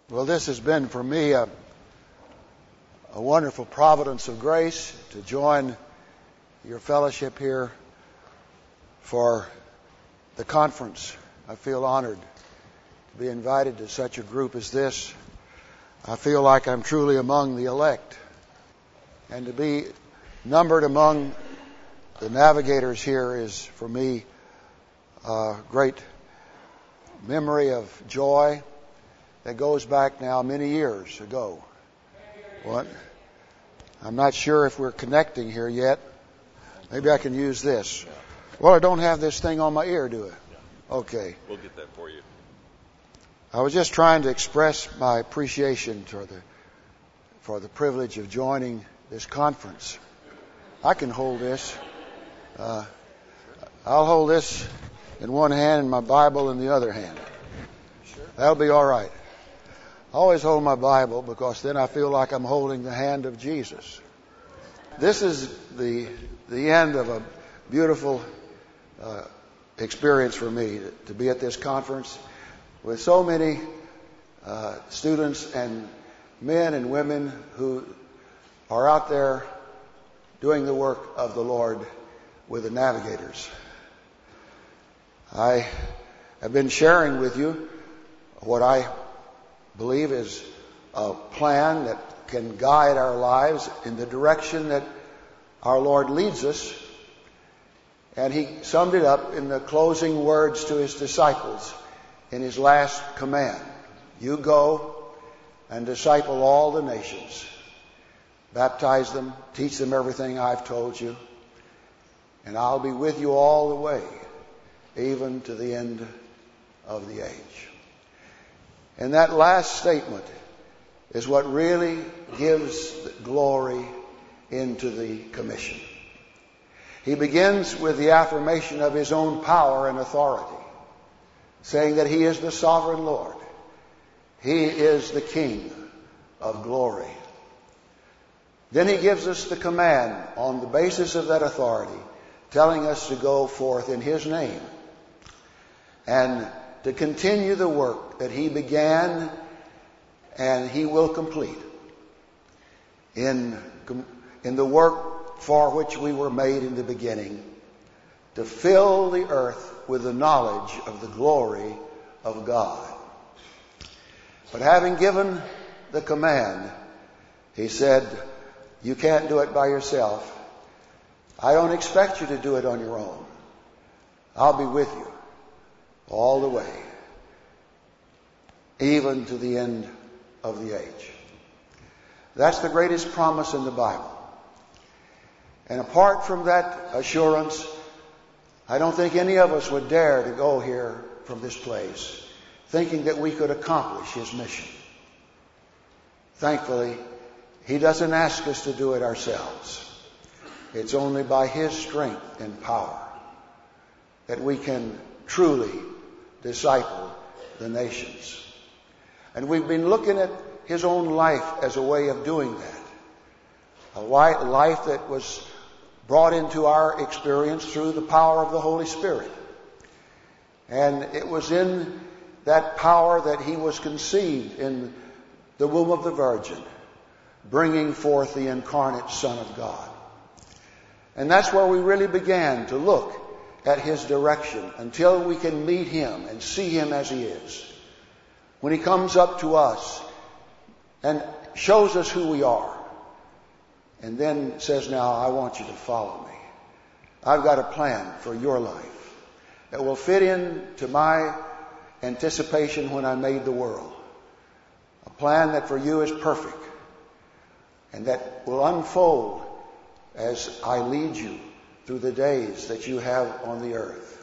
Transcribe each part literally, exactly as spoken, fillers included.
Well, this has been for me a, a wonderful providence of grace to join your fellowship here for the conference. I feel honored to be invited to such a group as this. I feel like I'm truly among the elect. And to be numbered among the navigators here is for me a great memory of joy that goes back now many years ago. What? I'm not sure if we're connecting here yet. Maybe I can use this. Well, I don't have this thing on my ear, do I? Okay. We'll get that for you. I was just trying to express my appreciation for the for the privilege of joining this conference. I can hold this. Uh, I'll hold this in one hand and my Bible in the other hand. That'll be all right. I always hold my Bible because then I feel like I'm holding the hand of Jesus. This is the the end of a beautiful uh, experience for me to, to be at this conference with so many uh, students and men and women who are out there doing the work of the Lord with the navigators. I have been sharing with you what I believe is a plan that can guide our lives in the direction that our Lord leads us. And he summed it up in the closing words to his disciples in his last command. You go and disciple all the nations. Baptize them, teach them everything I've told you, and I'll be with you all the way, even to the end of the age. And that last statement is what really gives glory into the commission. He begins with the affirmation of his own power and authority, saying that he is the sovereign Lord. He is the King of glory. Then he gives us the command on the basis of that authority, telling us to go forth in his name and to continue the work that he began and he will complete in, in the work for which we were made in the beginning, to fill the earth with the knowledge of the glory of God. But having given the command, he said, you can't do it by yourself. I don't expect you to do it on your own. I'll be with you all the way, even to the end of the age. That's the greatest promise in the Bible. And apart from that assurance, I don't think any of us would dare to go here from this place thinking that we could accomplish his mission. Thankfully, he doesn't ask us to do it ourselves. It's only by his strength and power that we can truly disciple the nations. And we've been looking at his own life as a way of doing that. A life that was brought into our experience through the power of the Holy Spirit. And it was in that power that he was conceived in the womb of the Virgin, bringing forth the incarnate Son of God. And that's where we really began to look at his direction until we can meet him and see him as he is. When he comes up to us and shows us who we are, and then says, now I want you to follow me. I've got a plan for your life that will fit into my anticipation when I made the world. A plan that for you is perfect and that will unfold as I lead you through the days that you have on the earth.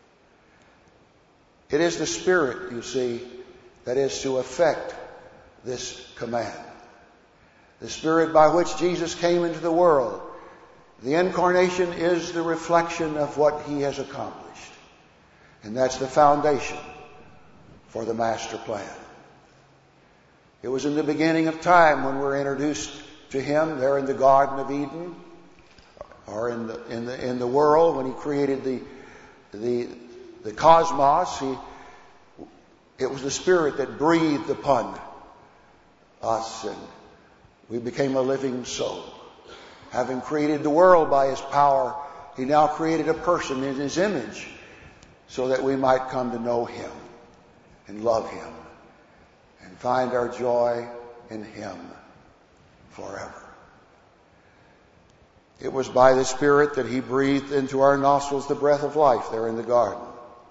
It is the Spirit, you see, that is to effect this command. The Spirit by which Jesus came into the world. The incarnation is the reflection of what he has accomplished. And that's the foundation for the master plan. It was in the beginning of time when we're introduced to him there in the Garden of Eden, or in the in the in the world when he created the the the cosmos. He it was the Spirit that breathed upon us, and we became a living soul. Having created the world by His power, He now created a person in His image so that we might come to know Him and love Him and find our joy in Him forever. It was by the Spirit that He breathed into our nostrils the breath of life there in the garden.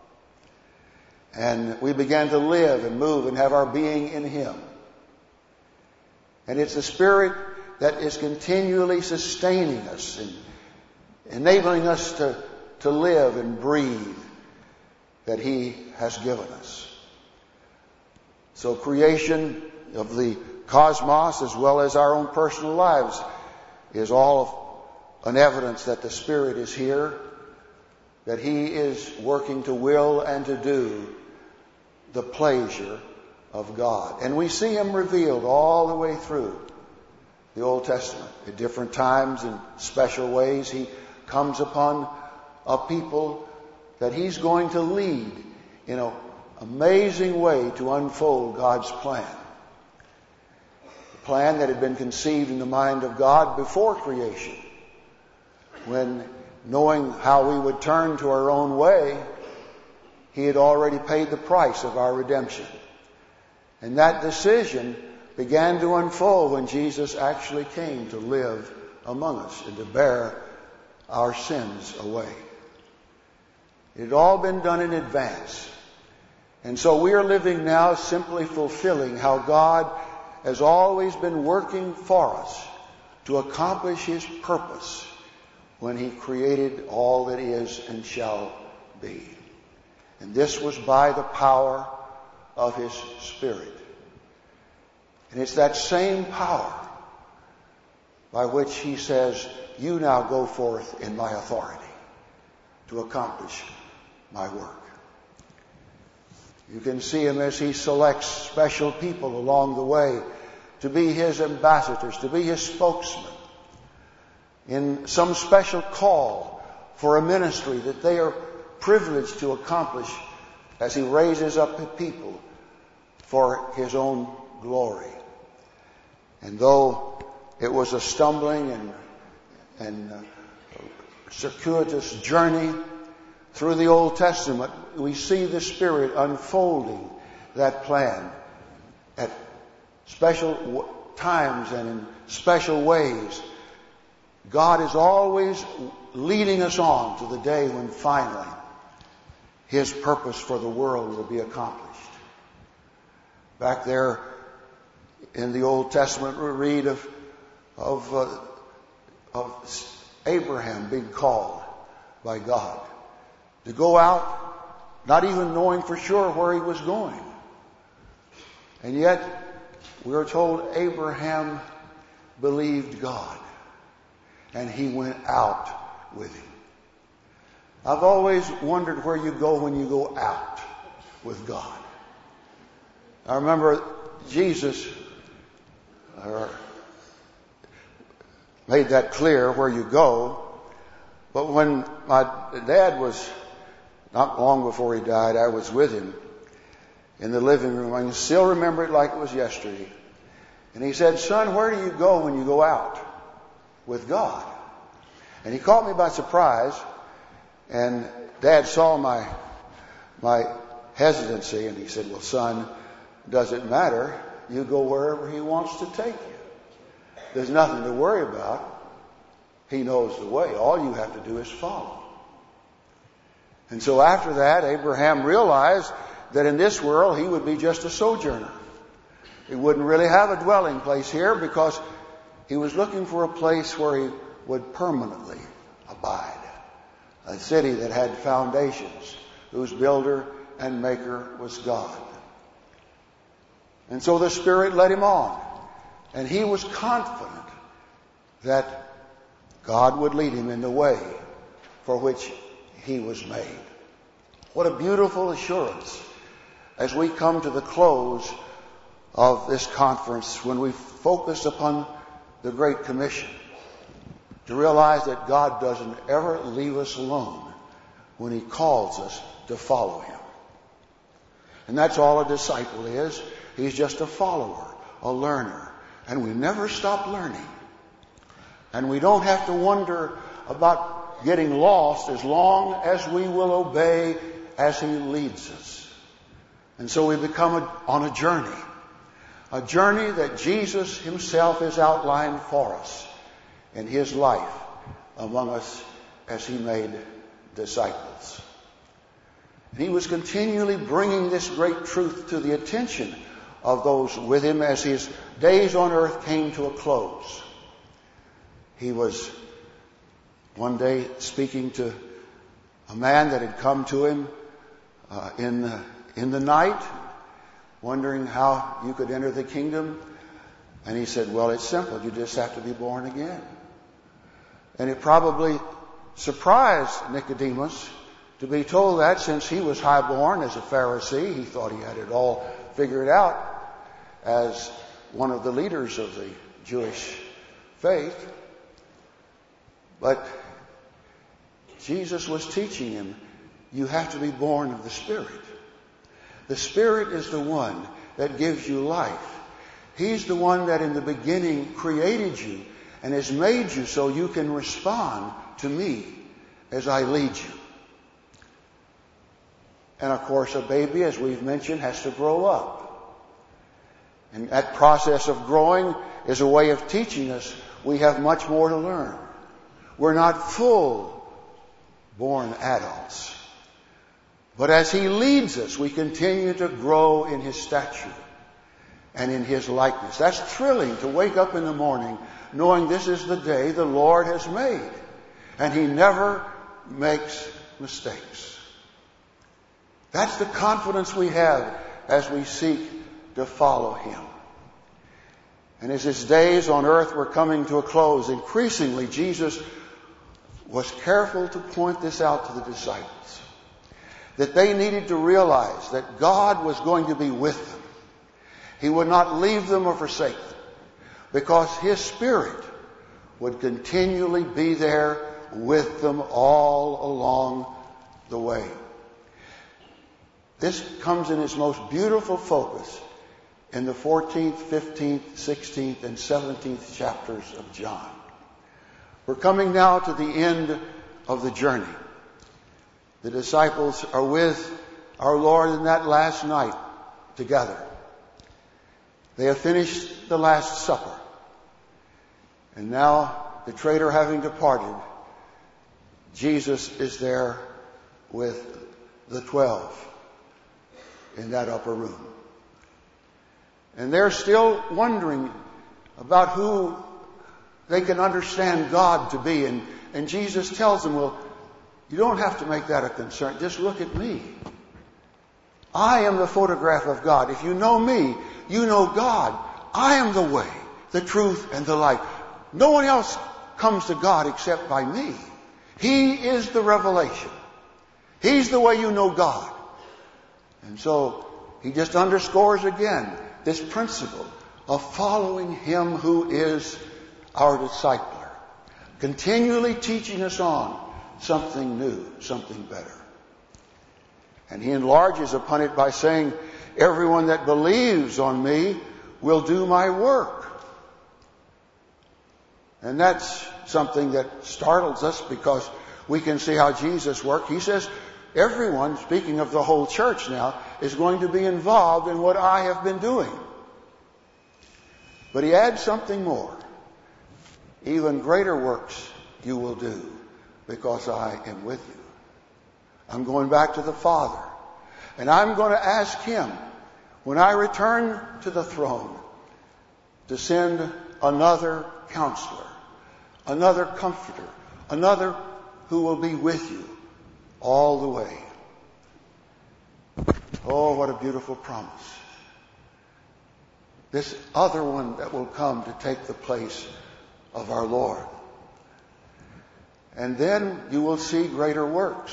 And we began to live and move and have our being in Him. And it's the Spirit that is continually sustaining us and enabling us to, to live and breathe that He has given us. So creation of the cosmos as well as our own personal lives is all an evidence that the Spirit is here, that He is working to will and to do the pleasure of God. And we see Him revealed all the way through the Old Testament. At different times, in special ways, He comes upon a people that He's going to lead in an amazing way to unfold God's plan. The plan that had been conceived in the mind of God before creation, when, knowing how we would turn to our own way, He had already paid the price of our redemption. And that decision began to unfold when Jesus actually came to live among us and to bear our sins away. It had all been done in advance. And so we are living now simply fulfilling how God has always been working for us to accomplish His purpose when He created all that is and shall be. And this was by the power of His Spirit. And it's that same power by which He says, you now go forth in my authority to accomplish my work. You can see Him as He selects special people along the way to be His ambassadors, to be His spokesmen in some special call for a ministry that they are privileged to accomplish as He raises up people for His own glory. And though it was a stumbling and, and uh, circuitous journey through the Old Testament, we see the Spirit unfolding that plan at special times and in special ways. God is always leading us on to the day when finally His purpose for the world will be accomplished. Back there in the Old Testament, we read of, of, uh, of Abraham being called by God to go out, not even knowing for sure where he was going. And yet, we are told Abraham believed God, and he went out with Him. I've always wondered where you go when you go out with God. I remember Jesus uh, made that clear where you go. But when my dad was, not long before he died, I was with him in the living room. I can still remember it like it was yesterday. And he said, son, where do you go when you go out with God? And he caught me by surprise. And Dad saw my my hesitancy, and he said, well, son, does it matter? You go wherever He wants to take you. There's nothing to worry about. He knows the way. All you have to do is follow. And so after that, Abraham realized that in this world he would be just a sojourner. He wouldn't really have a dwelling place here because he was looking for a place where he would permanently abide. A city that had foundations, whose builder and maker was God. And so the Spirit led him on. And he was confident that God would lead him in the way for which he was made. What a beautiful assurance as we come to the close of this conference, when we focus upon the Great Commission, to realize that God doesn't ever leave us alone when He calls us to follow Him. And that's all a disciple is. He's just a follower a learner. And we never stop learning. And we don't have to wonder about getting lost as long as we will obey as He leads us. And so we become a, on a journey. A journey that Jesus Himself has outlined for us in His life among us as He made disciples. And He was continually bringing this great truth to the attention of those with Him as His days on earth came to a close. He was one day speaking to a man that had come to Him uh, in, the, in the night, wondering how you could enter the kingdom. And He said, well, it's simple. You just have to be born again. And it probably surprised Nicodemus to be told that, since he was highborn as a Pharisee. He thought he had it all figured out as one of the leaders of the Jewish faith. But Jesus was teaching him, you have to be born of the Spirit. The Spirit is the one that gives you life. He's the one that in the beginning created you and has made you so you can respond to me as I lead you. And of course, a baby, as we've mentioned, has to grow up. And that process of growing is a way of teaching us we have much more to learn. We're not full-born adults. But as He leads us, we continue to grow in His stature and in His likeness. That's thrilling to wake up in the morning knowing this is the day the Lord has made. And He never makes mistakes. That's the confidence we have as we seek to follow Him. And as His days on earth were coming to a close, increasingly Jesus was careful to point this out to the disciples, that they needed to realize that God was going to be with them. He would not leave them or forsake them, because His Spirit would continually be there with them all along the way. This comes in its most beautiful focus in the fourteenth, fifteenth, sixteenth, and seventeenth chapters of John. We're coming now to the end of the journey. The disciples are with our Lord in that last night together. They have finished the Last Supper. And now, the traitor having departed, Jesus is there with the twelve in that upper room. And they're still wondering about who they can understand God to be. And, and Jesus tells them, well, you don't have to make that a concern. Just look at me. I am the photograph of God. If you know me, you know God. I am the way, the truth, and the life. No one else comes to God except by me. He is the revelation. He's the way you know God. And so He just underscores again this principle of following Him who is our discipler, continually teaching us on something new, something better. And He enlarges upon it by saying, everyone that believes on me will do my work. And that's something that startles us, because we can see how Jesus worked. He says, everyone, speaking of the whole church now, is going to be involved in what I have been doing. But He adds something more. Even greater works you will do, because I am with you. I'm going back to the Father. And I'm going to ask Him, when I return to the throne, to send another counselor, another comforter, another who will be with you all the way. Oh, what a beautiful promise. This other one that will come to take the place of our Lord. And then you will see greater works.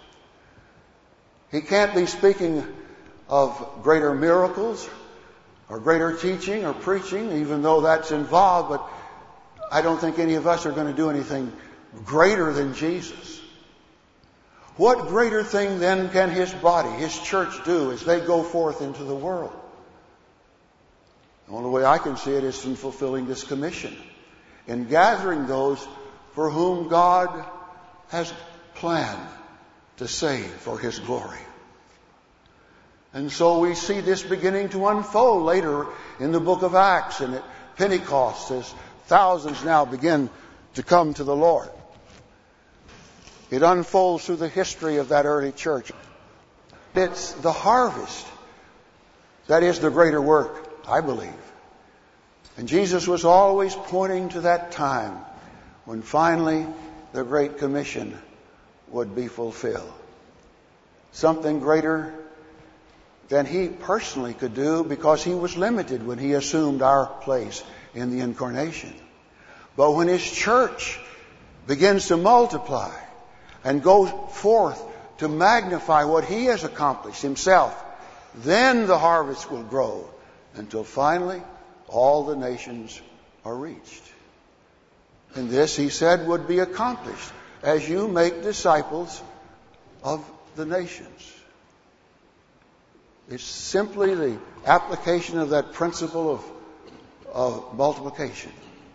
He can't be speaking of greater miracles or greater teaching or preaching, even though that's involved, but I don't think any of us are going to do anything greater than Jesus. What greater thing then can His body, His church, do as they go forth into the world? The only way I can see it is in fulfilling this commission, in gathering those for whom God has planned to save for His glory. And so we see this beginning to unfold later in the book of Acts and at Pentecost as thousands now begin to come to the Lord. It unfolds through the history of that early church. It's the harvest that is the greater work, I believe. And Jesus was always pointing to that time when finally the Great Commission would be fulfilled. Something greater than He personally could do, because He was limited when He assumed our place in the incarnation. But when His church begins to multiply and go forth to magnify what He has accomplished Himself, then the harvest will grow until finally all the nations are reached. And this, He said, would be accomplished as you make disciples of the nations. It's simply the application of that principle of, of multiplication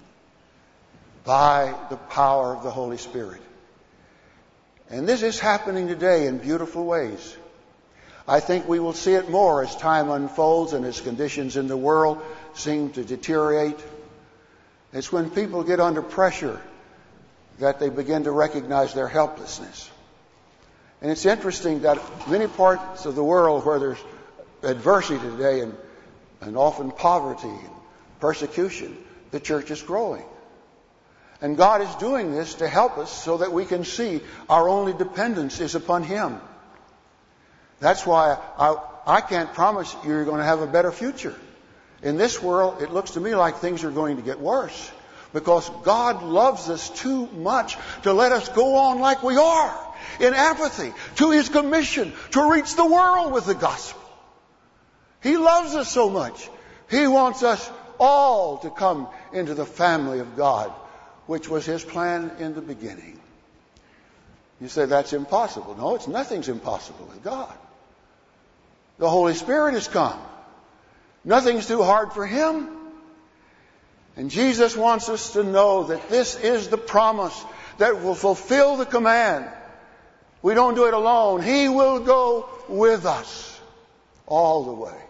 by the power of the Holy Spirit. And this is happening today in beautiful ways. I think we will see it more as time unfolds and as conditions in the world seem to deteriorate. It's when people get under pressure that they begin to recognize their helplessness. And it's interesting that many parts of the world where there's adversity today and, and often poverty and persecution, the church is growing. And God is doing this to help us so that we can see our only dependence is upon Him. That's why I, I can't promise you're going to have a better future. In this world, it looks to me like things are going to get worse, because God loves us too much to let us go on like we are, in apathy to His commission to reach the world with the gospel. He loves us so much. He wants us all to come into the family of God, which was His plan in the beginning. You say that's impossible. No, it's nothing's impossible with God. The Holy Spirit has come. Nothing's too hard for Him. And Jesus wants us to know that this is the promise that will fulfill the command. We don't do it alone. He will go with us all the way.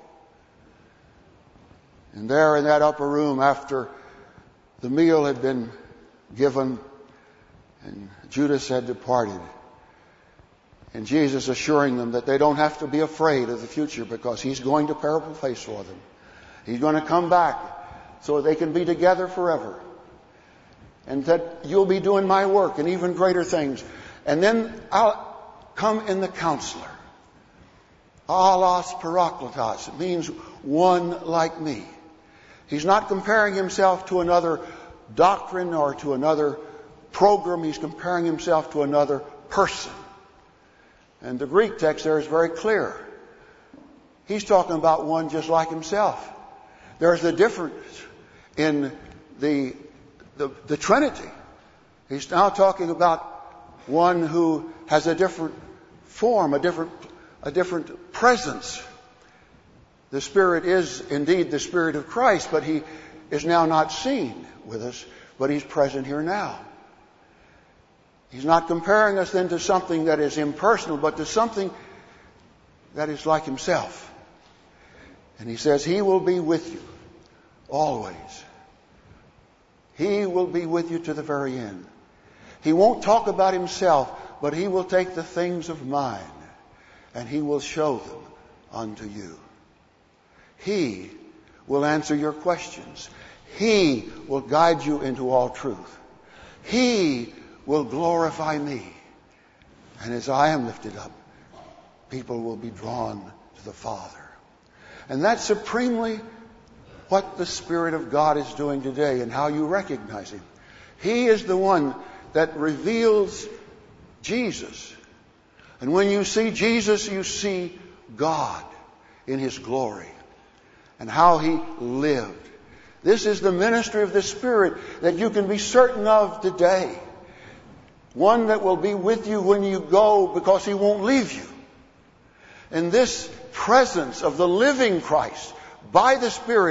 And there in that upper room, after the meal had been given and Judas had departed, and Jesus assuring them that they don't have to be afraid of the future, because He's going to prepare a place for them. He's going to come back so they can be together forever. And that you'll be doing my work and even greater things. And then I'll come in the Counselor. Allos Parakletos. It means one like me. He's not comparing Himself to another doctrine or to another program. He's comparing Himself to another person. And the Greek text there is very clear. He's talking about one just like Himself. There's a difference in the, the, the Trinity. He's now talking about one who has a different form, a different, a different presence. The Spirit is indeed the Spirit of Christ, but He is now not seen with us, but He's present here now. He's not comparing us then to something that is impersonal, but to something that is like Himself. And He says He will be with you always. He will be with you to the very end. He won't talk about Himself, but He will take the things of mine and He will show them unto you. He will answer your questions. He will guide you into all truth. He will glorify me. And as I am lifted up, people will be drawn to the Father. And that's supremely what the Spirit of God is doing today and how you recognize Him. He is the one that reveals Jesus. And when you see Jesus, you see God in His glory and how He lived. This is the ministry of the Spirit that you can be certain of today. One that will be with you when you go, because He won't leave you. And this presence of the living Christ by the Spirit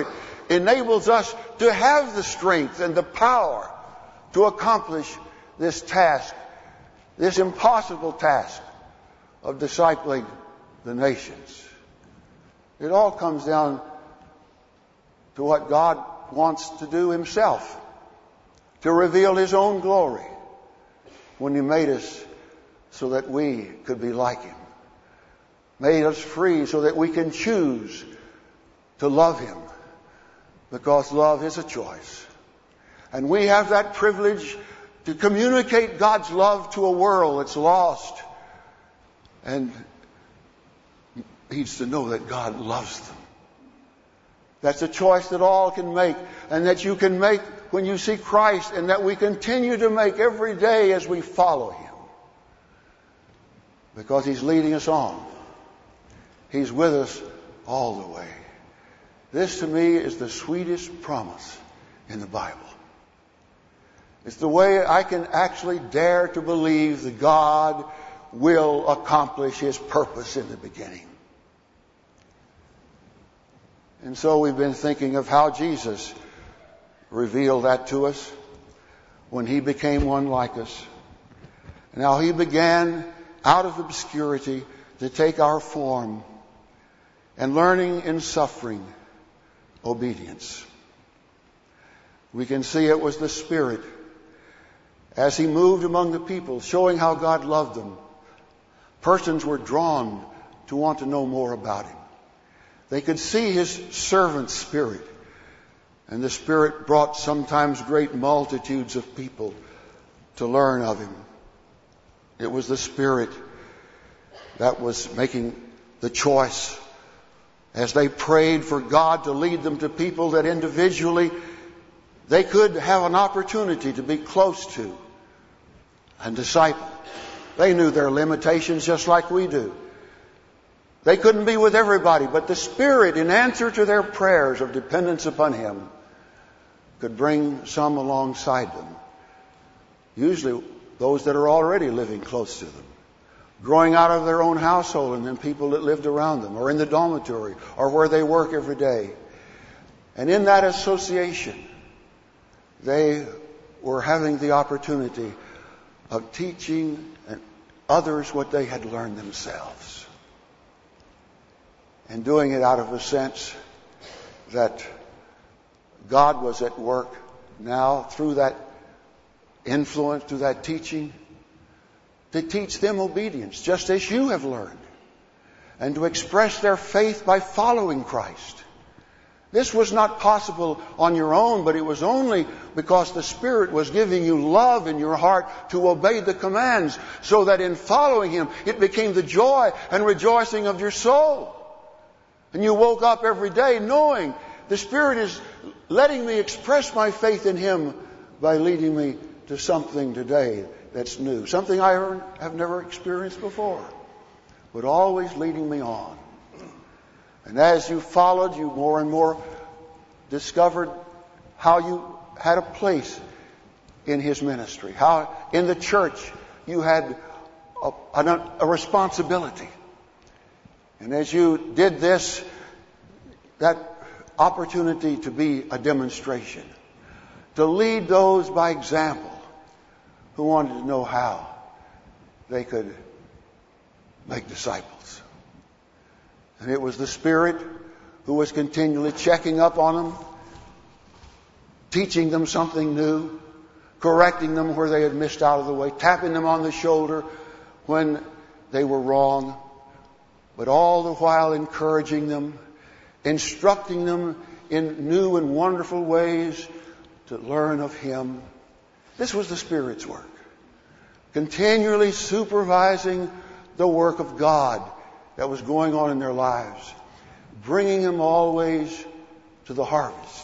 enables us to have the strength and the power to accomplish this task, this impossible task of discipling the nations. It all comes down to what God wants to do himself, to reveal his own glory when he made us so that we could be like him, made us free so that we can choose to love him, because love is a choice. And we have that privilege to communicate God's love to a world that's lost and needs to know that God loves them. That's a choice that all can make, and that you can make when you see Christ, and that we continue to make every day as we follow him. Because he's leading us on. He's with us all the way. This to me is the sweetest promise in the Bible. It's the way I can actually dare to believe that God will accomplish his purpose in the beginning. And so we've been thinking of how Jesus revealed that to us when he became one like us. And how he began out of obscurity to take our form, and learning in suffering obedience. We can see it was the Spirit as he moved among the people, showing how God loved them. Persons were drawn to want to know more about him. They could see his servant spirit, and the Spirit brought sometimes great multitudes of people to learn of him. It was the Spirit that was making the choice as they prayed for God to lead them to people that individually they could have an opportunity to be close to and disciple. They knew their limitations just like we do. They couldn't be with everybody, but the Spirit, in answer to their prayers of dependence upon him, could bring some alongside them. Usually those that are already living close to them, growing out of their own household, and then people that lived around them, or in the dormitory, or where they work every day. And in that association, they were having the opportunity of teaching others what they had learned themselves. And doing it out of a sense that God was at work now through that influence, through that teaching, to teach them obedience, just as you have learned, and to express their faith by following Christ. This was not possible on your own, but it was only because the Spirit was giving you love in your heart to obey the commands, so that in following him, it became the joy and rejoicing of your soul. And you woke up every day knowing the Spirit is letting me express my faith in him by leading me to something today that's new, something I have never experienced before, but always leading me on. And as you followed, you more and more discovered how you had a place in his ministry, how in the church you had a, a, a responsibility. And as you did this, that opportunity to be a demonstration, to lead those by example who wanted to know how they could make disciples. And it was the Spirit who was continually checking up on them, teaching them something new, correcting them where they had missed out of the way, tapping them on the shoulder when they were wrong, but all the while encouraging them, instructing them in new and wonderful ways to learn of him. This was the Spirit's work, continually supervising the work of God that was going on in their lives, bringing them always to the harvest,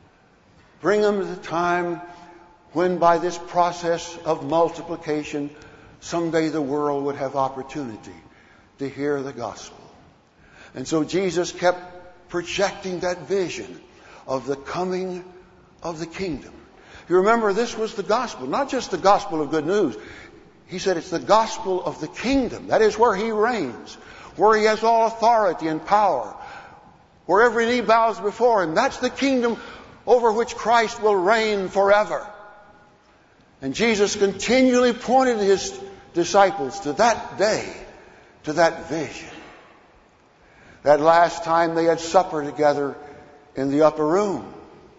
bring them to the time when by this process of multiplication, someday the world would have opportunity to hear the gospel. And so Jesus kept projecting that vision of the coming of the kingdom. You remember, this was the gospel, not just the gospel of good news. He said it's the gospel of the kingdom. That is where he reigns, where he has all authority and power, where every knee bows before Him. That's the kingdom over which Christ will reign forever. And Jesus continually pointed His disciples to that day, to that vision. That last time they had supper together in the upper room.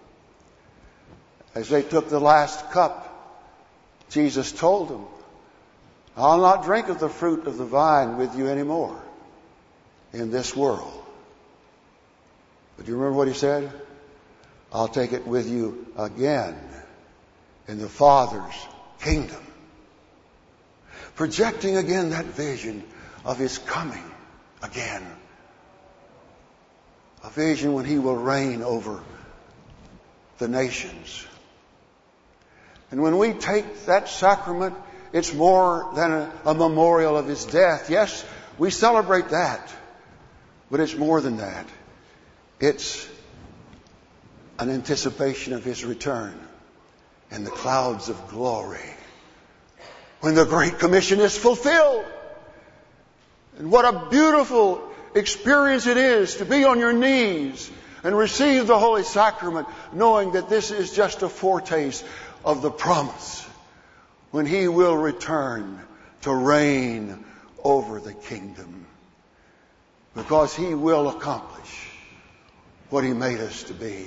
As they took the last cup, Jesus told them, I'll not drink of the fruit of the vine with you anymore in this world. But do you remember what He said? I'll take it with you again in the Father's kingdom. Projecting again that vision of His coming again. A vision when He will reign over the nations. And when we take that sacrament, it's more than a, a memorial of His death. Yes, we celebrate that. But it's more than that. It's an anticipation of His return in the clouds of glory, when the Great Commission is fulfilled. And what a beautiful experience it is to be on your knees and receive the Holy Sacrament, knowing that this is just a foretaste of the promise when He will return to reign over the kingdom. Because He will accomplish what He made us to be.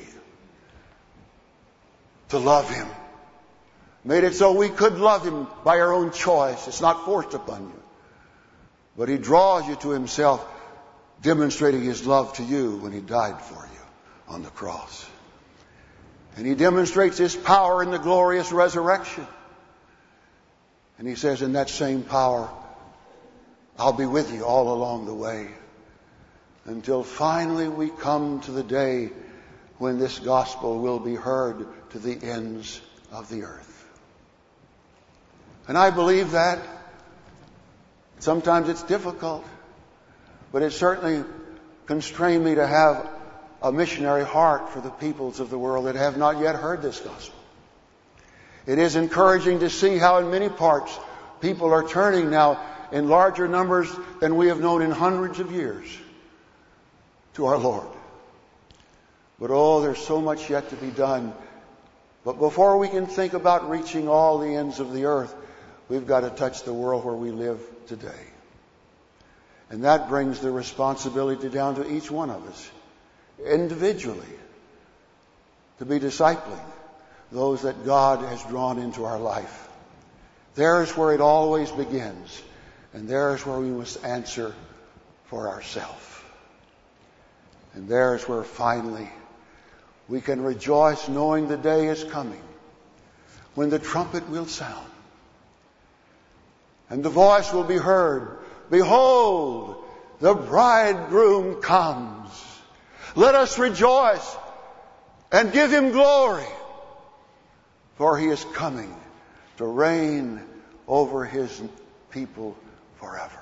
To love Him. Made it so we could love Him by our own choice. It's not forced upon you. But He draws you to Himself, demonstrating His love to you when He died for you on the cross. And He demonstrates His power in the glorious resurrection. And He says, in that same power, I'll be with you all along the way. Until finally we come to the day when this gospel will be heard to the ends of the earth. And I believe that. Sometimes it's difficult, but it certainly constrained me to have a missionary heart for the peoples of the world that have not yet heard this gospel. It is encouraging to see how in many parts people are turning now in larger numbers than we have known in hundreds of years to our Lord. But oh, there's so much yet to be done. But before we can think about reaching all the ends of the earth, we've got to touch the world where we live today. And that brings the responsibility down to each one of us, individually, to be discipling those that God has drawn into our life. There's where it always begins. And there's where we must answer for ourselves. And there's where finally we can rejoice knowing the day is coming when the trumpet will sound. And the voice will be heard, behold, the bridegroom comes. Let us rejoice and give Him glory, for He is coming to reign over His people forever.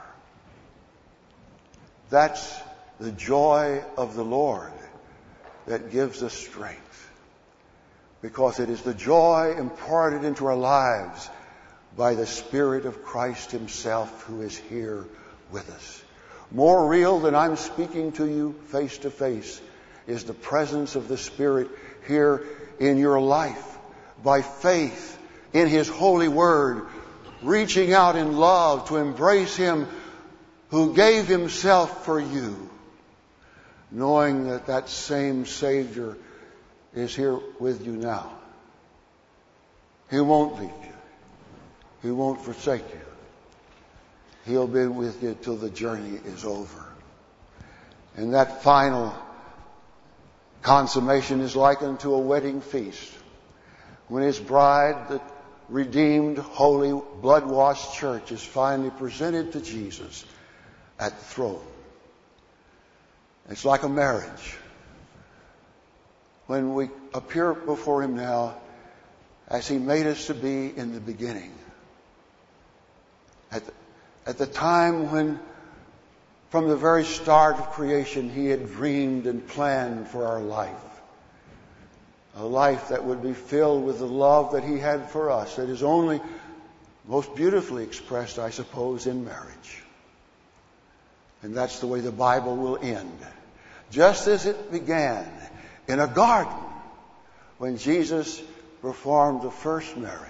That's the joy of the Lord that gives us strength, because it is the joy imparted into our lives by the Spirit of Christ Himself, who is here with us. More real than I'm speaking to you face to face is the presence of the Spirit here in your life, by faith in His holy word, reaching out in love to embrace Him who gave Himself for you, knowing that that same Savior is here with you now. He won't leave you. He won't forsake you. He'll be with you till the journey is over. And that final consummation is likened to a wedding feast, when His bride, the redeemed, holy, blood-washed church, is finally presented to Jesus at the throne. It's like a marriage. When we appear before Him now as He made us to be in the beginning. At the, at the time when, from the very start of creation, He had dreamed and planned for our life. A life that would be filled with the love that He had for us, that is only most beautifully expressed, I suppose, in marriage. And that's the way the Bible will end. just as it began in a garden when Jesus performed the first marriage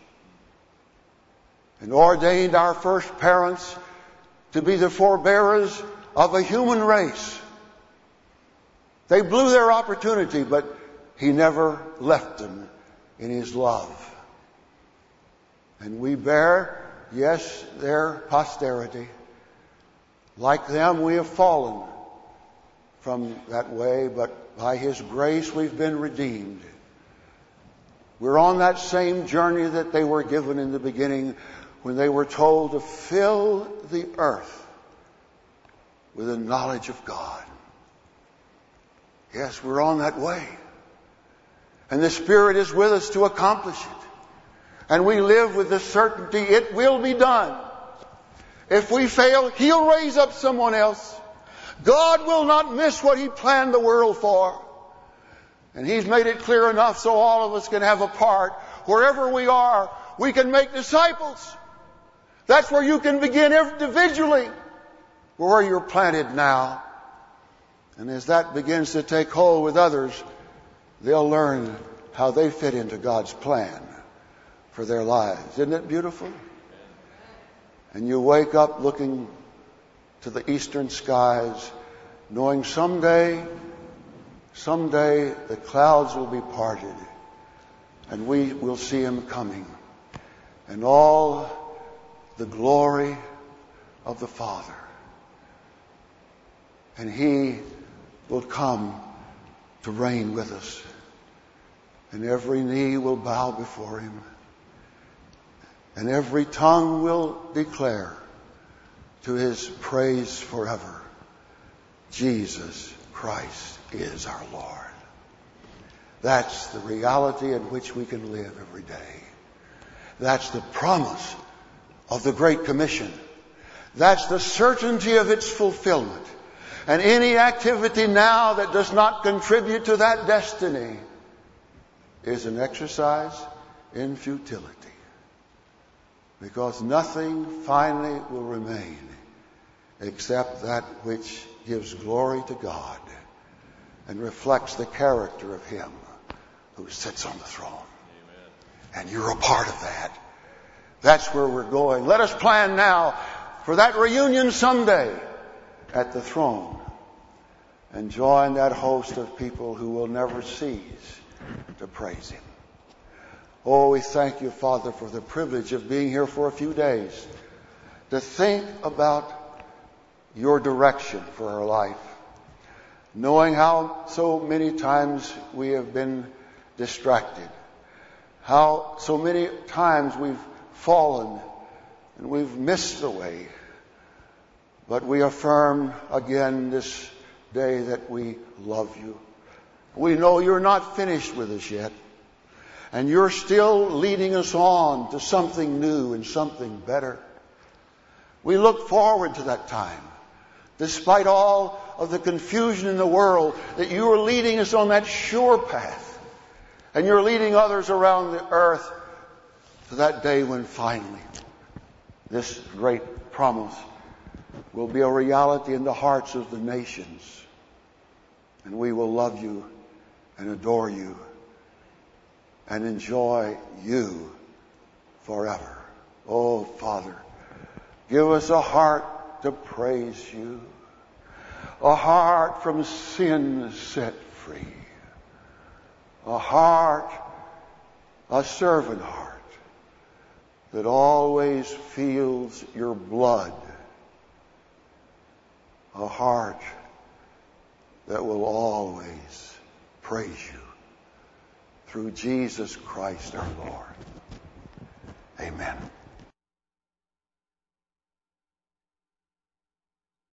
and ordained our first parents to be the forebearers of a human race. They blew their opportunity, but He never left them in His love. And we bear, yes, their posterity. Like them, we have fallen from that way, but by His grace we've been redeemed. We're on that same journey that they were given in the beginning when they were told to fill the earth with the knowledge of God. Yes, we're on that way. And the Spirit is with us to accomplish it. And we live with the certainty it will be done. If we fail, He'll raise up someone else. God will not miss what He planned the world for. And He's made it clear enough so all of us can have a part. Wherever we are, we can make disciples. That's where you can begin individually, where you're planted now. And as that begins to take hold with others, they'll learn how they fit into God's plan for their lives. Isn't it beautiful? And you wake up looking to the eastern skies, knowing someday, someday the clouds will be parted and we will see Him coming. And all the glory of the Father. And He will come to reign with us. And every knee will bow before Him. And every tongue will declare to His praise forever, Jesus Christ is our Lord. That's the reality in which we can live every day. That's the promise of the Great Commission. That's the certainty of its fulfillment. And any activity now that does not contribute to that destiny is an exercise in futility. Because nothing finally will remain except that which gives glory to God and reflects the character of Him who sits on the throne. Amen. And you're a part of that. That's where we're going. Let us plan now for that reunion someday at the throne and join that host of people who will never cease to praise Him. Oh, we thank You, Father, for the privilege of being here for a few days to think about Your direction for our life, knowing how so many times we have been distracted, how so many times we've fallen and we've missed the way. But we affirm again this day that we love You. We know You're not finished with us yet. And You're still leading us on to something new and something better. We look forward to that time. Despite all of the confusion in the world, that You are leading us on that sure path. And You're leading others around the earth to that day when finally this great promise will be a reality in the hearts of the nations. And we will love You and adore You and enjoy You forever. Oh, Father, give us a heart to praise You, a heart from sin set free, a heart, a servant heart that always feels Your blood, a heart that will always praise You through Jesus Christ our Lord. Amen.